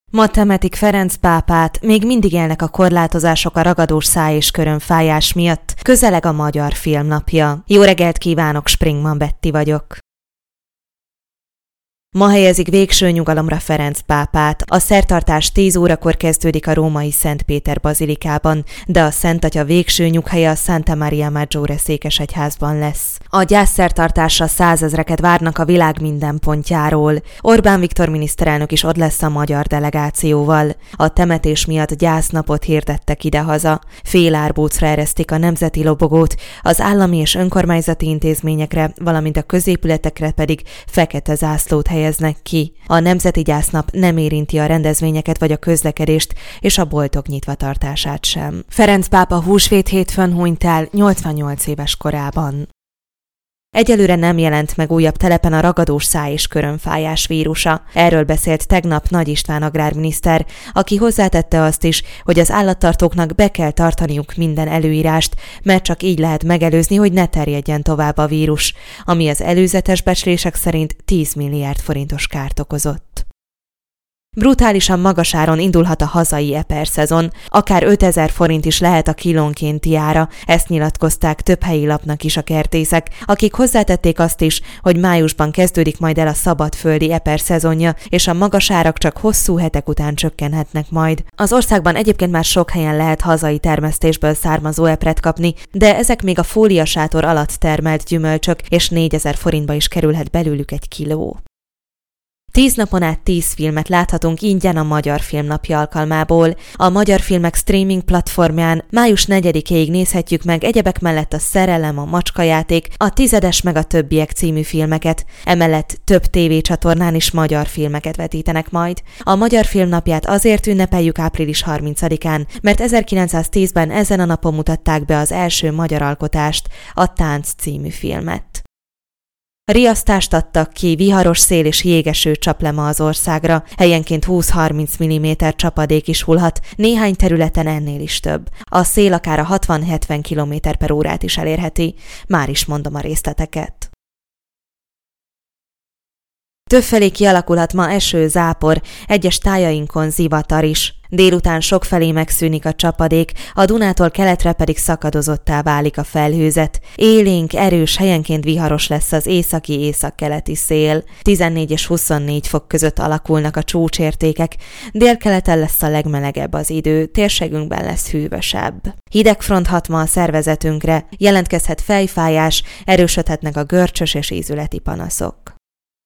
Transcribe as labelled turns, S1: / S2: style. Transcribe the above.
S1: Ma temetik Ferenc pápát, még mindig élnek a korlátozások a ragadós száj és körömfájás miatt. Közeleg a Magyar Filmnapja. Jó reggelt kívánok, Springman Betti vagyok. Ma helyezik végső nyugalomra Ferenc pápát. A szertartás 10 órakor kezdődik a római Szent Péter bazilikában, de a Szent Atya végső nyughelye a Santa Maria Maggiore székesegyházban lesz. A gyászszertartásra 100 000-eket várnak a világ minden pontjáról. Orbán Viktor miniszterelnök is ott lesz a magyar delegációval. A temetés miatt gyásznapot hirdettek idehaza. Félárbócra eresztik a nemzeti lobogót, az állami és önkormányzati intézményekre, valamint a középületekre pedig fekete zászlót helyeznek ki. A nemzeti gyásznap nem érinti a rendezvényeket vagy a közlekedést és a boltok nyitva tartását sem. Ferenc pápa húsvét hétfőn hunyt el 88 éves korában. Egyelőre nem jelent meg újabb telepen a ragadós száj- és körömfájás vírusa. Erről beszélt tegnap Nagy István agrárminiszter, aki hozzátette azt is, hogy az állattartóknak be kell tartaniuk minden előírást, mert csak így lehet megelőzni, hogy ne terjedjen tovább a vírus, ami az előzetes becslések szerint 10 milliárd forintos kárt okozott. Brutálisan magas áron indulhat a hazai eperszezon, akár 5000 forint is lehet a kilónkénti ára, ezt nyilatkozták több helyi lapnak is a kertészek, akik hozzátették azt is, hogy májusban kezdődik majd el a szabadföldi eperszezonja, és a magas árak csak hosszú hetek után csökkenhetnek majd. Az országban egyébként már sok helyen lehet hazai termesztésből származó epret kapni, de ezek még a fóliasátor alatt termelt gyümölcsök, és 4000 forintba is kerülhet belőlük egy kiló. 10 napon át 10 filmet láthatunk ingyen a Magyar Filmnapja alkalmából. A magyar filmek streaming platformján május 4-ig nézhetjük meg egyebek mellett a Szerelem, a Macskajáték, a Tizedes meg a többiek című filmeket. Emellett több tévécsatornán is magyar filmeket vetítenek majd. A Magyar Filmnapját azért ünnepeljük április 30-án, mert 1910-ben ezen a napon mutatták be az első magyar alkotást, a Tánc című filmet. Riasztást adtak ki, viharos szél és jégeső csap le ma az országra, helyenként 20-30 mm csapadék is hullhat, néhány területen ennél is több. A szél akár a 60-70 km/órát is elérheti, már is mondom a részleteket. Többfelé kialakulhat ma eső, zápor, egyes tájainkon zivatar is. Délután sokfelé megszűnik a csapadék, a Dunától keletre pedig szakadozottá válik a felhőzet. Élénk, erős, helyenként viharos lesz az északi-északkeleti szél. 14 és 24 fok között alakulnak a csúcsértékek. Délkeleten lesz a legmelegebb az idő, térségünkben lesz hűvösebb. Hidegfront hat ma a szervezetünkre, jelentkezhet fejfájás, erősödhetnek a görcsös és ízületi panaszok.